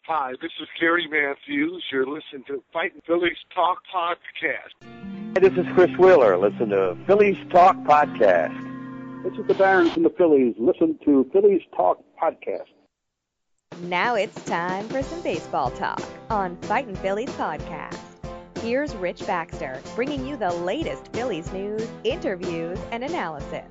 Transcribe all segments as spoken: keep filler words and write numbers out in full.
Hi, this is Gary Matthews. You're listening to Fighting Phillies Talk Podcast. Hey, this is Chris Wheeler. Listen to Phillies Talk Podcast. This is the Baron from the Phillies. Listen to Phillies Talk Podcast. Now it's time for some baseball talk on Fightin' Phillies Podcast. Here's Rich Baxter bringing you the latest Phillies news, interviews, and analysis.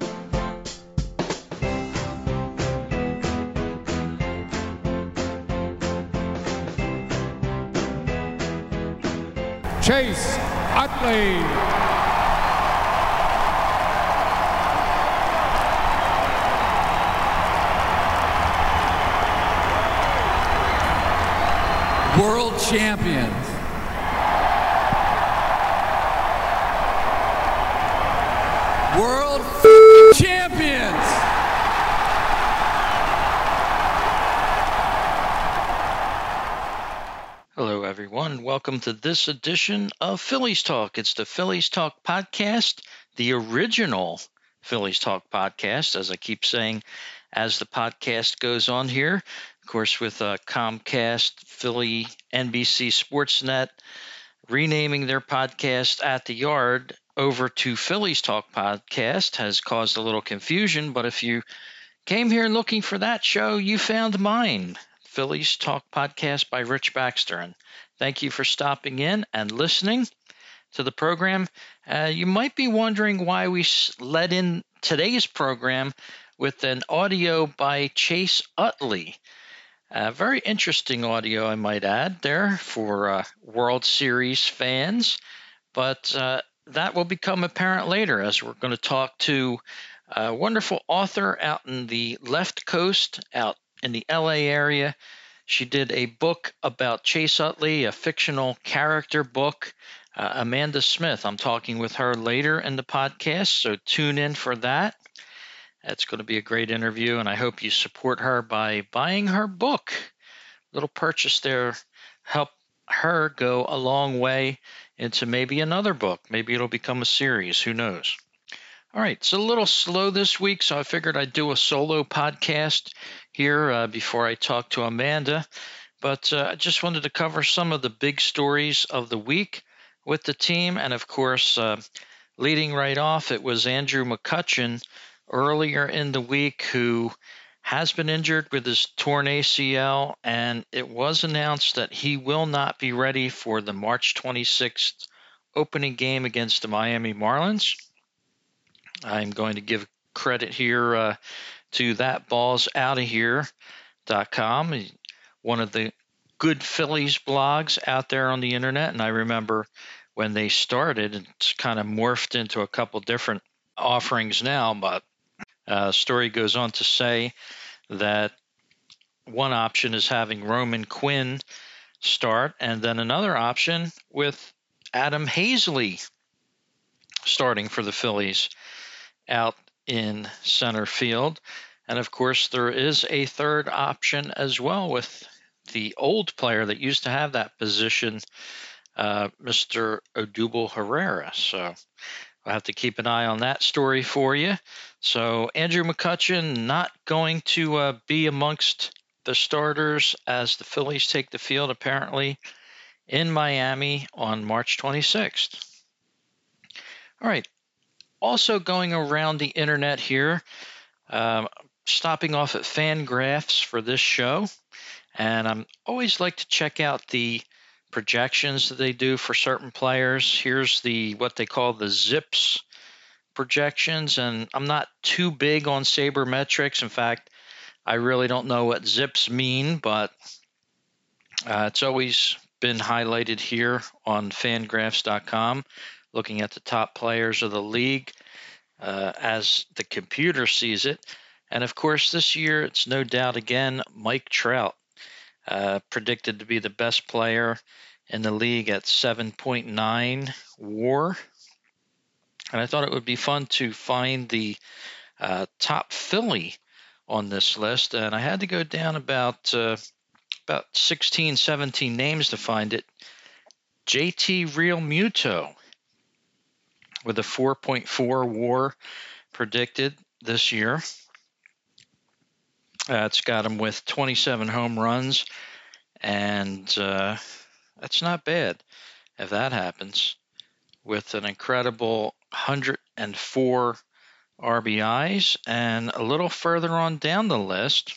Chase Utley. World champions. World champions. Hello, everyone. Welcome to this edition of Phillies Talk. It's the Phillies Talk Podcast, the original Phillies Talk Podcast, as I keep saying, as the podcast goes on here. Of course, with uh, Comcast, Philly, N B C Sportsnet, renaming their podcast At the Yard over to Phillies Talk Podcast has caused a little confusion. But if you came here looking for that show, you found mine, Phillies Talk Podcast by Rich Baxter. And thank you for stopping in and listening to the program. Uh, you might be wondering why we led in today's program with an audio by Chase Utley. Uh, very interesting audio, I might add, there for uh, World Series fans. But uh, that will become apparent later as we're going to talk to a wonderful author out in the left coast, out in the L A area. She did a book about Chase Utley, a fictional character book. Uh, Amanda Smith. I'm talking with her later in the podcast, so tune in for that. It's going to be a great interview, and I hope you support her by buying her book. A little purchase there help her go a long way into maybe another book. Maybe it'll become a series. Who knows? All right, it's a little slow this week, so I figured I'd do a solo podcast here uh, before I talk to Amanda. But uh, I just wanted to cover some of the big stories of the week with the team. And, of course, uh, leading right off, it was Andrew McCutchen earlier in the week who has been injured with his torn A C L, and it was announced that he will not be ready for the March twenty-sixth opening game against the Miami Marlins. I'm going to give credit here uh, to that balls out of here dot com, one of the good Phillies blogs out there on the internet. And I remember when they started, it's kind of morphed into a couple different offerings now, but Uh, the story goes on to say that one option is having Roman Quinn start, and then another option with Adam Hazley starting for the Phillies out in center field. And, of course, there is a third option as well with the old player that used to have that position, uh, Mister Odubel Herrera. So I'll have to keep an eye on that story for you. So Andrew McCutchen not going to uh, be amongst the starters as the Phillies take the field apparently in Miami on March twenty-sixth. All right. Also going around the internet here, um, stopping off at Fangraphs for this show. And I'm always like to check out the projections that they do for certain players. Here's the what they call the ZiPS projections, and I'm not too big on sabermetrics. In fact, I really don't know what ZiPS mean, but uh, it's always been highlighted here on Fangraphs dot com, looking at the top players of the league uh, as the computer sees it. And of course, this year it's no doubt again Mike Trout, uh, predicted to be the best player in the league at seven point nine WAR. And I thought it would be fun to find the uh, top Philly on this list. And I had to go down about uh, about sixteen, seventeen names to find it. J T Realmuto with a four point four WAR predicted this year. Uh, it's got him with twenty-seven home runs And uh, that's not bad if that happens. With an incredible one hundred four R B Is, and a little further on down the list,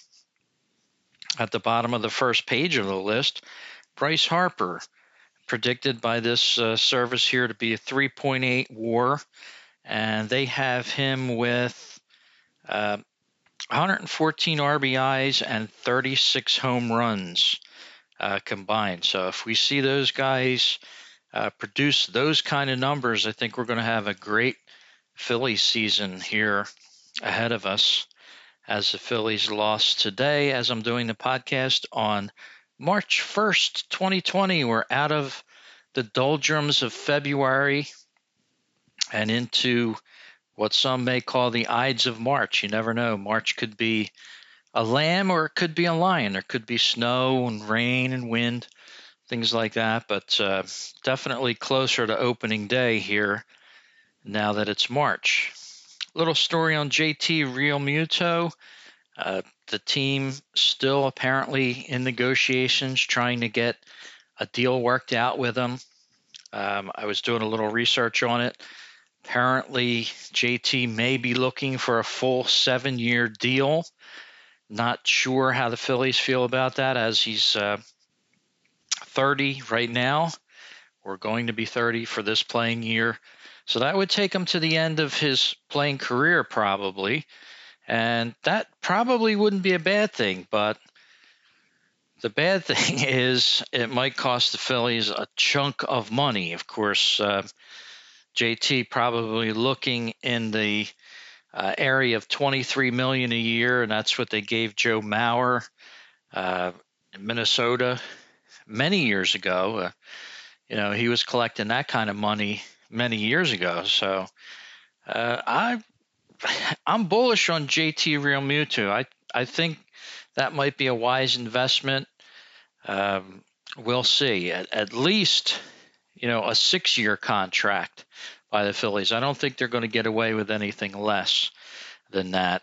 at the bottom of the first page of the list, Bryce Harper, predicted by this uh, service here to be a three point eight WAR, and they have him with uh, one hundred fourteen R B Is and thirty-six home runs uh, combined. So if we see those guys uh, produce those kind of numbers, I think we're going to have a great Phillies season here ahead of us, as the Phillies lost today as I'm doing the podcast on March first, twenty twenty. We're out of the doldrums of February and into what some may call the Ides of March. You never know. March could be a lamb or it could be a lion. There could be snow and rain and wind, things like that. But uh, definitely closer to opening day here now that it's March. Little story on J T Realmuto. Uh, the team still apparently in negotiations, trying to get a deal worked out with him. Um, I was doing a little research on it. Apparently, J T may be looking for a full seven-year deal. Not sure how the Phillies feel about that, as he's uh, thirty right now. We're going to be thirty for this playing year. So that would take him to the end of his playing career probably. And that probably wouldn't be a bad thing. But the bad thing is it might cost the Phillies a chunk of money. Of course, uh, J T probably looking in the uh, area of twenty-three million dollars a year, and that's what they gave Joe Mauer uh, in Minnesota many years ago. Uh, you know, he was collecting that kind of money many years ago. So uh, I, I'm bullish on J T Realmuto. I I think that might be a wise investment. Um, we'll see. At, at least, you know, a six-year contract by the Phillies. I don't think they're going to get away with anything less than that.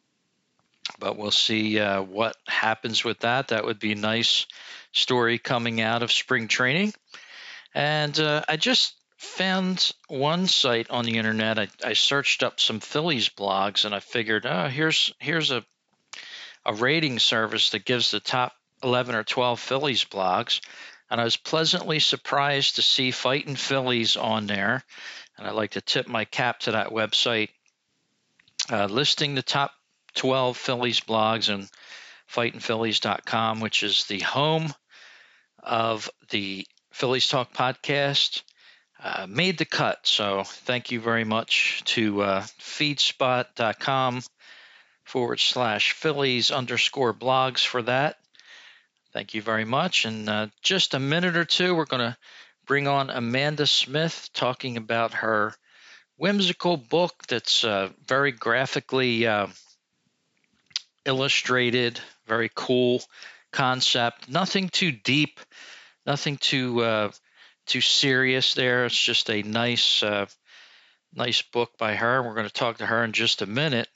But we'll see uh, what happens with that. That would be a nice story coming out of spring training. And uh, I just found one site on the internet. I, I searched up some Phillies blogs, and I figured, oh, here's here's a a rating service that gives the top eleven or twelve Phillies blogs. And I was pleasantly surprised to see Fightin' Phillies on there. And I'd like to tip my cap to that website, uh, listing the top twelve Phillies blogs and fightin phillies dot com, which is the home of the Phillies Talk podcast, uh, made the cut. So thank you very much to uh, feedspot.com forward slash Phillies underscore blogs for that. Thank you very much. In uh, just a minute or two, we're going to bring on Amanda Smith talking about her whimsical book that's uh, very graphically uh, illustrated, very cool concept. Nothing too deep, nothing too uh, too serious there. It's just a nice, uh, nice book by her. We're going to talk to her in just a minute.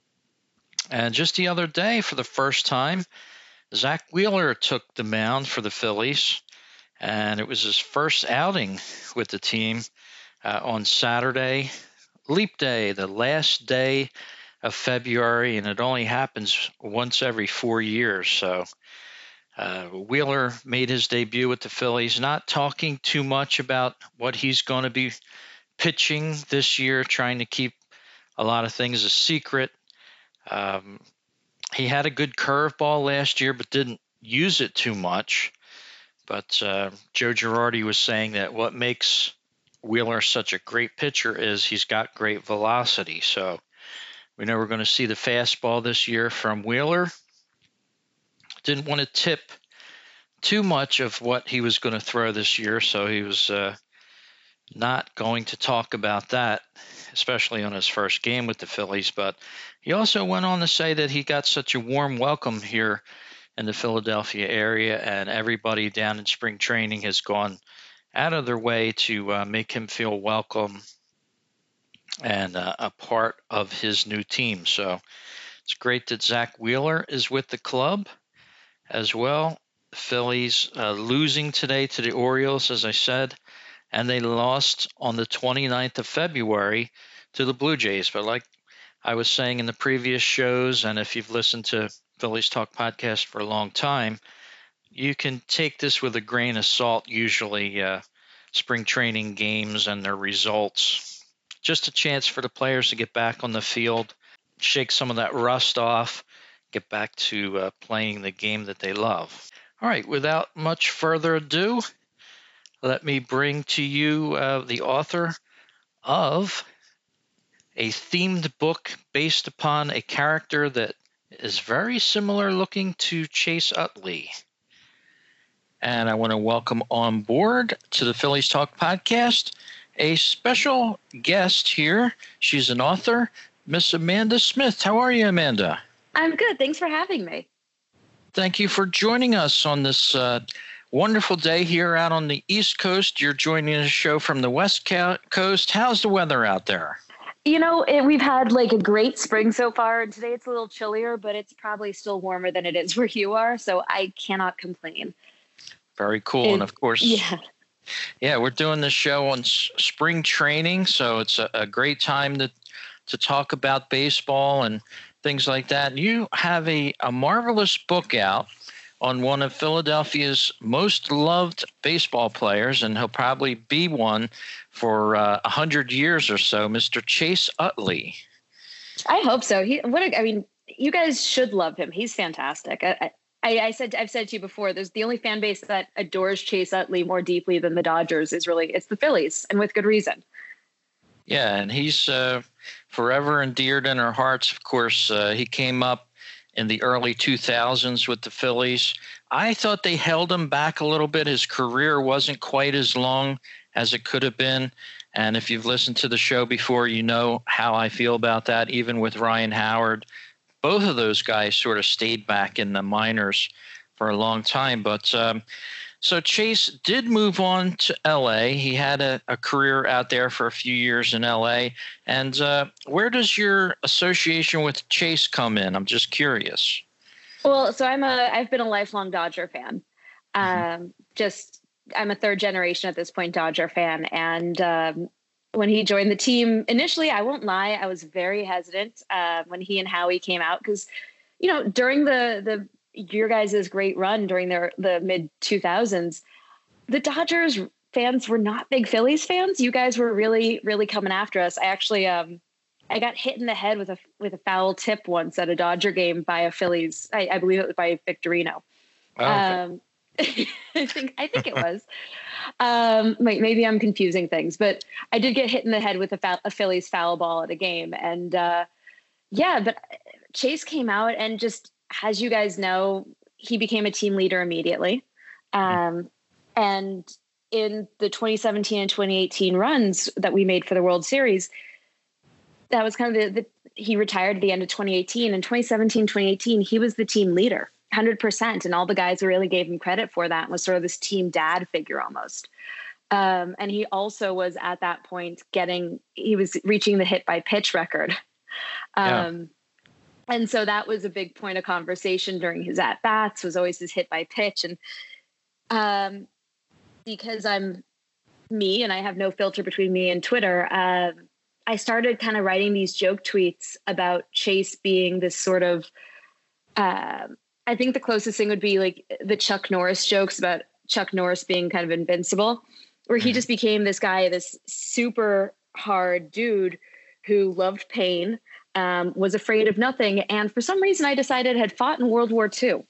And just the other day, for the first time, Zach Wheeler took the mound for the Phillies, and it was his first outing with the team uh, on Saturday, Leap Day, the last day of February, and it only happens once every four years. So uh, Wheeler made his debut with the Phillies, not talking too much about what he's going to be pitching this year, trying to keep a lot of things a secret. Um, he had a good curveball last year, but didn't use it too much. But uh, Joe Girardi was saying that what makes Wheeler such a great pitcher is he's got great velocity. So we know we're going to see the fastball this year from Wheeler. Didn't want to tip too much of what he was going to throw this year, so he was uh, not going to talk about that, especially on his first game with the Phillies. But he also went on to say that he got such a warm welcome here in the Philadelphia area, and everybody down in spring training has gone out of their way to uh, make him feel welcome and uh, a part of his new team. So it's great that Zach Wheeler is with the club as well. Phillies uh, losing today to the Orioles, as I said, and they lost on the twenty-ninth of February to the Blue Jays. But like I was saying in the previous shows, and if you've listened to Phillies Talk podcast for a long time, you can take this with a grain of salt, usually uh, spring training games and their results. Just a chance for the players to get back on the field, shake some of that rust off, get back to uh, playing the game that they love. All right, without much further ado, let me bring to you uh, the author of a themed book based upon a character that is very similar looking to Chase Utley. And I want to welcome on board to the Phillies Talk podcast a special guest here. She's an author, Miss Amanda Smith. How are you, Amanda? I'm good. Thanks for having me. Thank you for joining us on this uh, wonderful day here out on the East Coast. You're joining the show from the West Coast. How's the weather out there? You know, it, we've had like a great spring so far, and today it's a little chillier, but it's probably still warmer than it is where you are, so I cannot complain. Very cool. It, and of course, yeah, yeah, we're doing this show on s- spring training, so it's a, a great time to to talk about baseball and things like that. You have a, a marvelous book out on one of Philadelphia's most loved baseball players, and he'll probably be one for uh, one hundred years or so, Mister Chase Utley. I hope so. He, what a, I mean, you guys should love him. He's fantastic. I, I, I said, I've said to you before, there's the only fan base that adores Chase Utley more deeply than the Dodgers is really, it's the Phillies, and with good reason. Yeah, and he's uh, forever endeared in our hearts. Of course, uh, he came up in the early two thousands with the Phillies. I thought they held him back a little bit. His career wasn't quite as long as it could have been. And if you've listened to the show before, you know how I feel about that, even with Ryan Howard. Both of those guys sort of stayed back in the minors for a long time. But um, so Chase did move on to L A. He had a, a career out there for a few years in L A. And uh, where does your association with Chase come in? I'm just curious. Well, so I'm a, I've been a lifelong Dodger fan. Um, Mm-hmm. Just, I'm a third generation at this point Dodger fan. And um, when he joined the team initially, I won't lie, I was very hesitant uh, when he and Howie came out because, you know, during the, the, your guys' great run during their the mid two thousands, the Dodgers fans were not big Phillies fans. You guys were really, really coming after us. I actually, um, I got hit in the head with a with a foul tip once at a Dodger game by a Phillies. I, I believe it was by Victorino. Oh, okay. Um, I think I think it was. um, maybe I'm confusing things, but I did get hit in the head with a, foul, a Phillies foul ball at a game, and uh, yeah. But Chase came out and just, as you guys know, he became a team leader immediately. Um, and in the twenty seventeen and twenty eighteen runs that we made for the World Series, that was kind of the, the he retired at the end of twenty eighteen. In twenty seventeen, twenty eighteen, he was the team leader, one hundred percent. And all the guys really gave him credit for that, was sort of this team dad figure almost. Um, and he also was at that point getting, he was reaching the hit by pitch record. Um, yeah. And so that was a big point of conversation during his at-bats, was always his hit by pitch. And um, because I'm me and I have no filter between me and Twitter, uh, I started kind of writing these joke tweets about Chase being this sort of, uh, I think the closest thing would be like the Chuck Norris jokes about Chuck Norris being kind of invincible, where he just became this guy, this super hard dude who loved pain, um, was afraid of nothing. And for some reason I decided had fought in World War Two.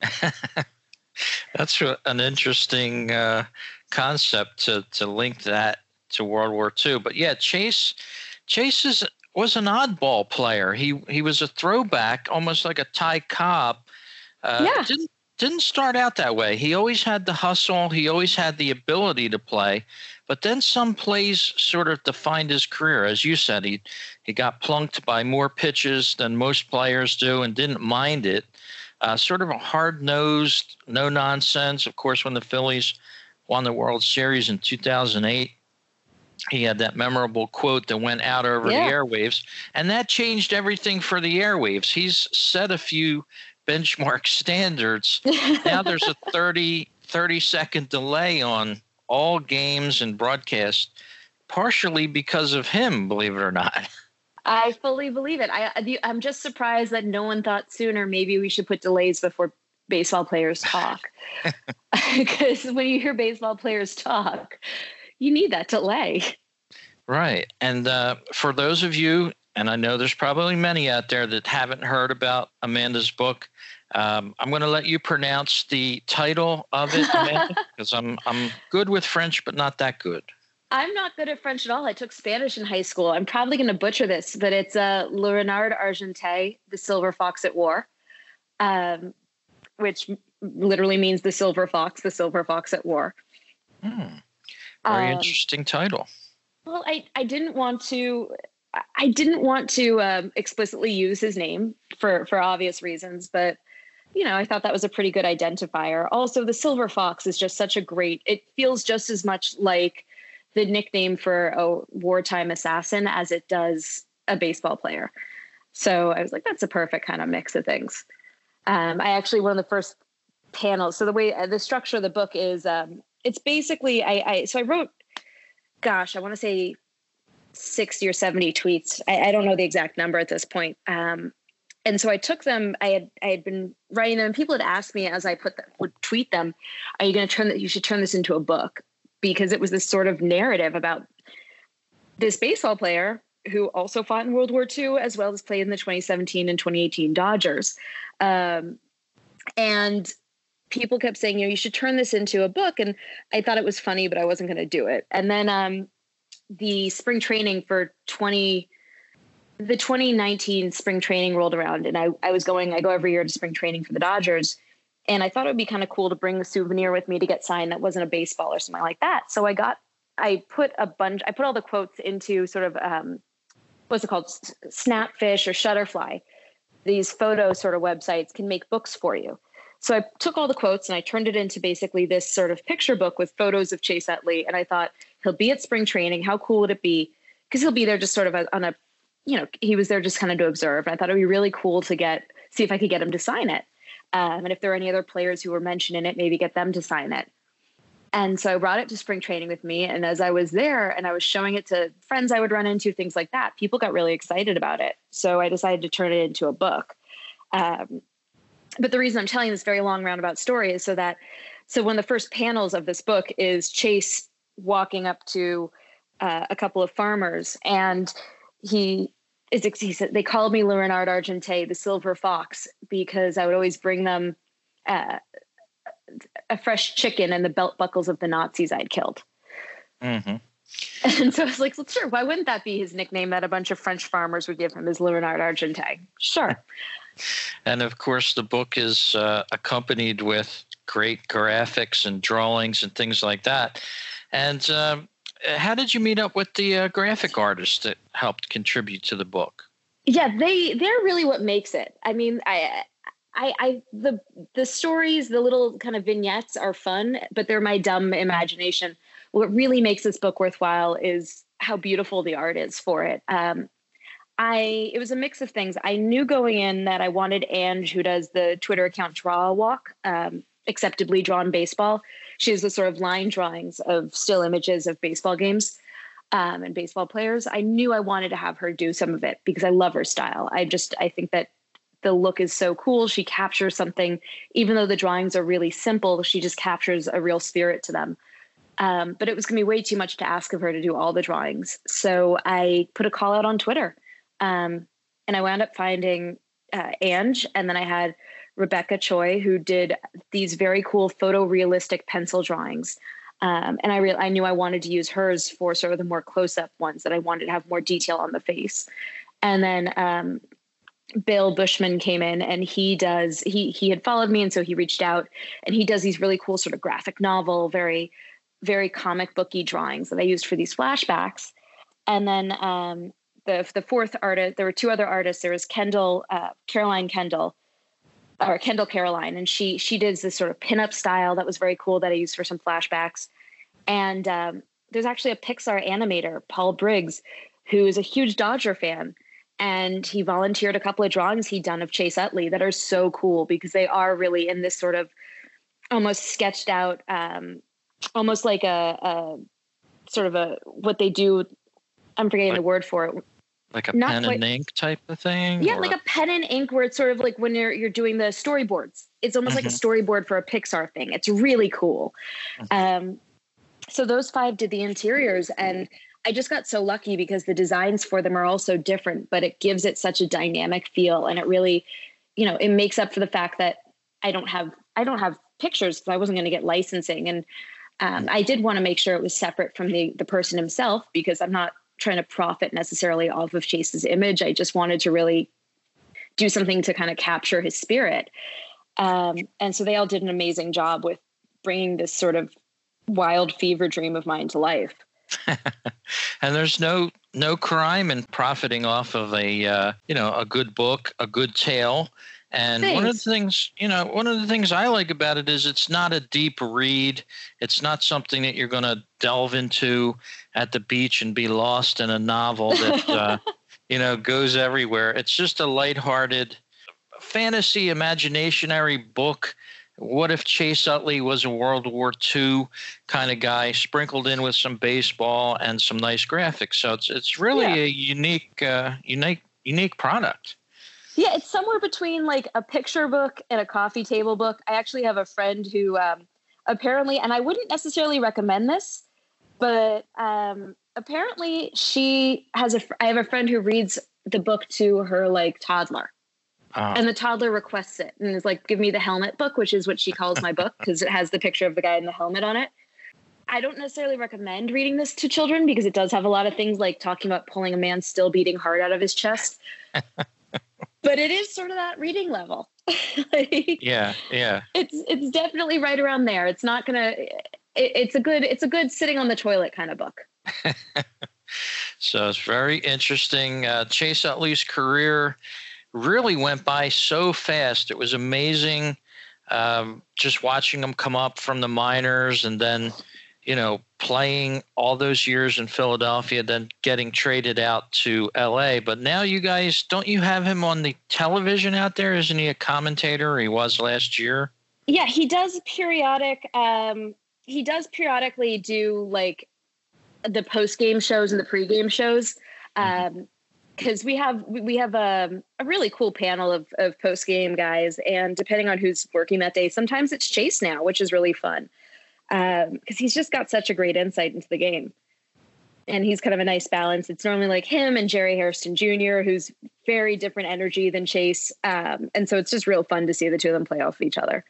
That's an interesting uh, concept to, to link that to World War Two. But yeah, Chase, Chase is, was an oddball player. He he was a throwback, almost like a Ty Cobb. Uh, yeah. Didn't didn't start out that way. He always had the hustle. He always had the ability to play. But then some plays sort of defined his career. As you said, he he got plunked by more pitches than most players do and didn't mind it. Uh, sort of a hard-nosed, no-nonsense. Of course, when the Phillies won the World Series in two thousand eight, he had that memorable quote that went out over yeah. the airwaves, and that changed everything for the airwaves. He's said a few benchmark standards. Now there's a thirty, thirty second delay on all games and broadcasts, partially because of him, believe it or not. I fully believe it. I, I'm just surprised that no one thought sooner maybe we should put delays before baseball players talk. Because when you hear baseball players talk, you need that delay. Right. And uh, for those of you, and I know there's probably many out there that haven't heard about Amanda's book, um, I'm going to let you pronounce the title of it, Amanda, because I'm I'm good with French, but not that good. I'm not good at French at all. I took Spanish in high school. I'm probably going to butcher this, but it's uh, Le Renard Argenté, the Silver Fox at War, um, which literally means the Silver Fox, the Silver Fox at War. Hmm. Very um, interesting title. Well, I, I didn't want to I didn't want to um, explicitly use his name for, for obvious reasons, but you know, I thought that was a pretty good identifier. Also, the Silver Fox is just such a great, it feels just as much like the nickname for a wartime assassin as it does a baseball player. So I was like, that's a perfect kind of mix of things. Um, I actually, one of the first panels, so the way, uh, the structure of the book is, um, it's basically, I, I, so I wrote, gosh, I want to say sixty or seventy tweets. I, I don't know the exact number at this point. Um, and so I took them, I had, I had been writing them, and people had asked me as I put them, would tweet them, are you going to turn that, you should turn this into a book, because it was this sort of narrative about this baseball player who also fought in World War Two, as well as played in the twenty seventeen and twenty eighteen Dodgers. Um, and people kept saying, you know, you should turn this into a book. And I thought it was funny, but I wasn't going to do it. And then um, the spring training for twenty, the twenty nineteen spring training rolled around, and I, I was going, I go every year to spring training for the Dodgers. And I thought it would be kind of cool to bring a souvenir with me to get signed that wasn't a baseball or something like that. So I got, I put a bunch, I put all the quotes into sort of, um, what's it called? Snapfish or Shutterfly. These photo sort of websites can make books for you. So I took all the quotes and I turned it into basically this sort of picture book with photos of Chase Utley. And I thought, he'll be at spring training. How cool would it be? Because he'll be there just sort of on a, you know, he was there just kind of to observe. And I thought it'd be really cool to get, see if I could get him to sign it. Um, and if there are any other players who were mentioned in it, maybe get them to sign it. And so I brought it to spring training with me. And as I was there and I was showing it to friends I would run into, things like that, people got really excited about it. So I decided to turn it into a book. Um, but the reason I'm telling this very long roundabout story is so that, so one of the first panels of this book is Chase walking up to uh, a couple of farmers, and he is, he said, they called me Le Renard Argenté, the Silver Fox, because I would always bring them uh, a fresh chicken and the belt buckles of the Nazis I'd killed. Mm-hmm. And so I was like, well, sure, why wouldn't that be his nickname that a bunch of French farmers would give him, is Le Renard Argenté? Sure. And of course, the book is uh, accompanied with great graphics and drawings and things like that. And um, how did you meet up with the uh, graphic artists that helped contribute to the book? Yeah, they they're really what makes it. I mean, I. I, I the the stories, the little kind of vignettes are fun, but they're my dumb imagination. What really makes this book worthwhile is how beautiful the art is for it. Um, I it was a mix of things. I knew going in that I wanted Ange, who does the Twitter account Draw a Walk, um, acceptably drawn baseball. She has the sort of line drawings of still images of baseball games um, and baseball players. I knew I wanted to have her do some of it because I love her style. I just I think that the look is so cool. She captures something, even though the drawings are really simple, she just captures a real spirit to them. Um, but it was going to be way too much to ask of her to do all the drawings. So I put a call out on Twitter. Um, and I wound up finding uh, Ange, and then I had Rebecca Choi, who did these very cool photorealistic pencil drawings. Um, and I re- I knew I wanted to use hers for sort of the more close-up ones that I wanted to have more detail on the face. And then um, Bill Bushman came in, and he does, he he had followed me, and so he reached out, and he does these really cool sort of graphic novel, very, very comic booky drawings that I used for these flashbacks. And then um, the the fourth artist, there were two other artists. There was Kendall, uh, Caroline Kendall, or Kendall Caroline, and she she did this sort of pinup style that was very cool that I used for some flashbacks. And um, there's actually a Pixar animator, Paul Briggs, who is a huge Dodger fan. and he volunteered a couple of drawings he'd done of Chase Utley that are so cool because they are really in this sort of almost sketched out, um, almost like a, a sort of a, what they do. I'm forgetting like, the word for it. Like a Not pen quite, and ink type of thing? Yeah, or? like a pen and ink where it's sort of like when you're you're doing the storyboards. It's almost mm-hmm. like a storyboard for a Pixar thing. It's really cool. Mm-hmm. Um, so those five did the interiors, and I just got so lucky because the designs for them are all so different, but it gives it such a dynamic feel, and it really, you know, it makes up for the fact that I don't have I don't have pictures because I wasn't going to get licensing, and um, I did want to make sure it was separate from the the person himself because I'm not trying to profit necessarily off of Chase's image. I just wanted to really do something to kind of capture his spirit. Um, and so they all did an amazing job with bringing this sort of wild fever dream of mine to life. And there's no no crime in profiting off of a uh, you know a good book, a good tale. And Thanks. one of the things, you know, one of the things I like about it is it's not a deep read. It's not something that you're going to delve into at the beach and be lost in a novel that, uh, you know, goes everywhere. It's just a lighthearted fantasy, imaginationary book. What if Chase Utley was a World War Two kind of guy, sprinkled in with some baseball and some nice graphics? So it's it's really yeah. a unique, uh, unique, unique product. Yeah, it's somewhere between like a picture book and a coffee table book. I actually have a friend who um, apparently, and I wouldn't necessarily recommend this, but um, apparently she has a, I have a friend who reads the book to her like toddler. Uh, and the toddler requests it and is like, give me the helmet book, which is what she calls my book because it has the picture of the guy in the helmet on it. I don't necessarily recommend reading this to children because it does have a lot of things like talking about pulling a man's still beating heart out of his chest. But it is sort of that reading level. like, yeah, yeah. It's it's definitely right around there. It's not gonna. It, it's a good. It's a good sitting on the toilet kind of book. So it's very interesting. Uh, Chase Utley's career really went by so fast. It was amazing, um, just watching him come up from the minors and then, you know, playing all those years in Philadelphia, then getting traded out to L A. But now you guys, don't you have him on the television out there? Isn't he a commentator? He was last year. Yeah, he does periodic. Um, he does periodically do like the post-game shows and the pre-game shows. Um, because we have we have a, a really cool panel of, of post-game guys. And depending on who's working that day, sometimes it's Chase now, which is really fun. Because um, he's just got such a great insight into the game. And he's kind of a nice balance. It's normally like him and Jerry Hairston Junior, who's very different energy than Chase. Um, and so it's just real fun to see the two of them play off of each other.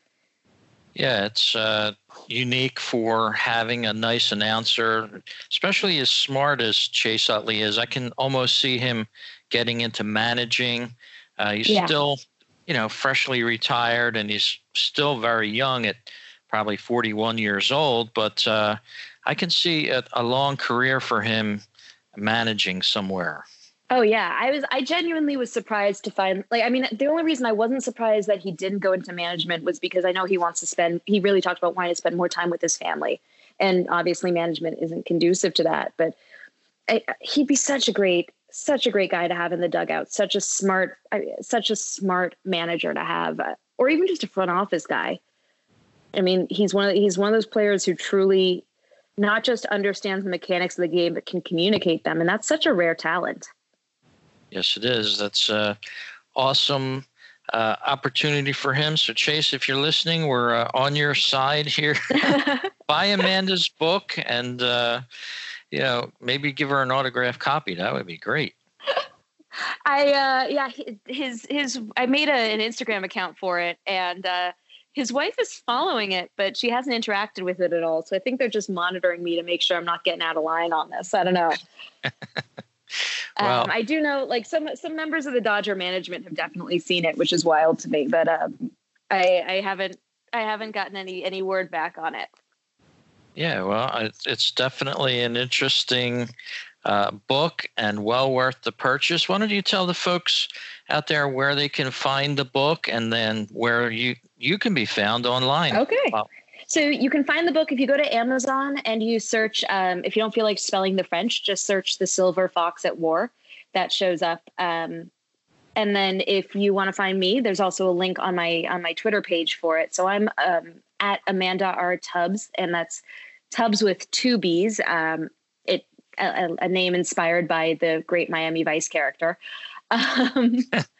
Yeah, it's uh, unique for having a nice announcer, especially as smart as Chase Utley is. I can almost see him getting into managing. Uh, he's yeah. still, you know, freshly retired, and he's still very young at probably forty-one years old. But uh, I can see a, a long career for him managing somewhere. Oh, yeah. I was I genuinely was surprised to find like I mean, the only reason I wasn't surprised that he didn't go into management was because I know he wants to spend he really talked about wanting to spend more time with his family. And obviously management isn't conducive to that. But I, he'd be such a great, such a great guy to have in the dugout, such a smart, such a smart manager to have, or even just a front office guy. I mean, he's one of he's one of those players who truly not just understands the mechanics of the game, but can communicate them. And that's such a rare talent. Yes, it is. That's an awesome uh, opportunity for him. So, Chase, if you're listening, we're uh, on your side here. Buy Amanda's book and, uh, you know, maybe give her an autographed copy. That would be great. I, uh, yeah, his, his, I made a, an Instagram account for it, and uh, his wife is following it, but she hasn't interacted with it at all. So I think they're just monitoring me to make sure I'm not getting out of line on this. I don't know. Well, um, I do know, like some some members of the Dodger management have definitely seen it, which is wild to me. But um, I, I haven't I haven't gotten any any word back on it. Yeah, well, it's definitely an interesting uh, book and well worth the purchase. Why don't you tell the folks out there where they can find the book and then where you you can be found online? Okay. Wow. So you can find the book if you go to Amazon and you search, um, if you don't feel like spelling the French, just search The Silver Fox at War. that shows up. Um, and then if you want to find me, there's also a link on my on my Twitter page for it. So I'm um, at Amanda R. Tubbs, and that's Tubbs with two B's. Um, it a, a name inspired by the great Miami Vice character. Um,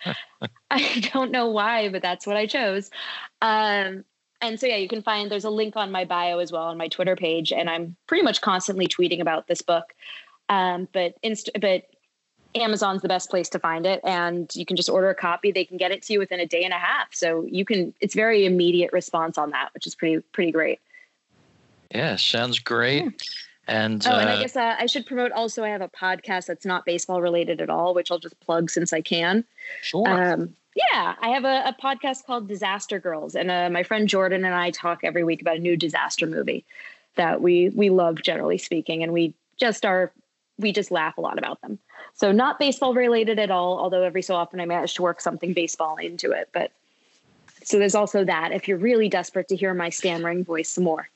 I don't know why, but that's what I chose. Um, and so, yeah, you can find, there's a link on my bio as well on my Twitter page. And I'm pretty much constantly tweeting about this book. Um, but, inst- but Amazon's the best place to find it. And you can just order a copy. They can get it to you within a day and a half. So you can, it's very immediate response on that, which is pretty, pretty great. Yeah. Sounds great. Yeah. And, oh, uh, and I guess uh, I should promote also, I have a podcast that's not baseball related at all, which I'll just plug since I can. Sure. Um, yeah, I have a, a podcast called Disaster Girls, and uh, my friend Jordan and I talk every week about a new disaster movie that we we love, generally speaking, and we just are we just laugh a lot about them. So not baseball related at all, although every so often I manage to work something baseball into it. But so there's also that if you're really desperate to hear my stammering voice some more.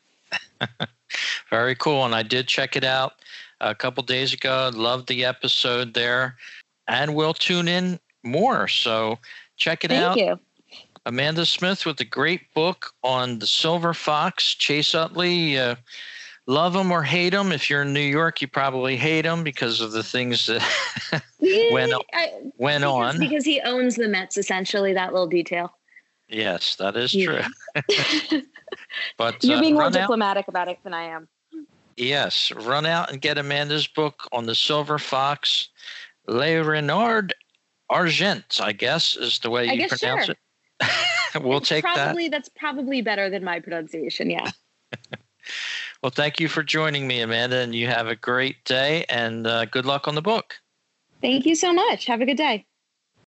Very cool. And I did check it out a couple days ago. Loved the episode there. And we'll tune in more. So check it Thank out. Thank you. Amanda Smith with a great book on the Silver Fox. Chase Utley, uh, love him or hate him. If you're in New York, you probably hate him because of the things that went, I, went because, on. Because he owns the Mets, essentially, that little detail. Yes, that is yeah. true. But you're being uh, more diplomatic out. about it than I am. Yes, run out and get Amanda's book on the Silver Fox. Le Renard Argent, I guess, is the way I you guess pronounce sure. it. We'll it's take probably, that. That's probably better than my pronunciation, yeah. Well, thank you for joining me, Amanda, and you have a great day, and uh, good luck on the book. Thank you so much. Have a good day.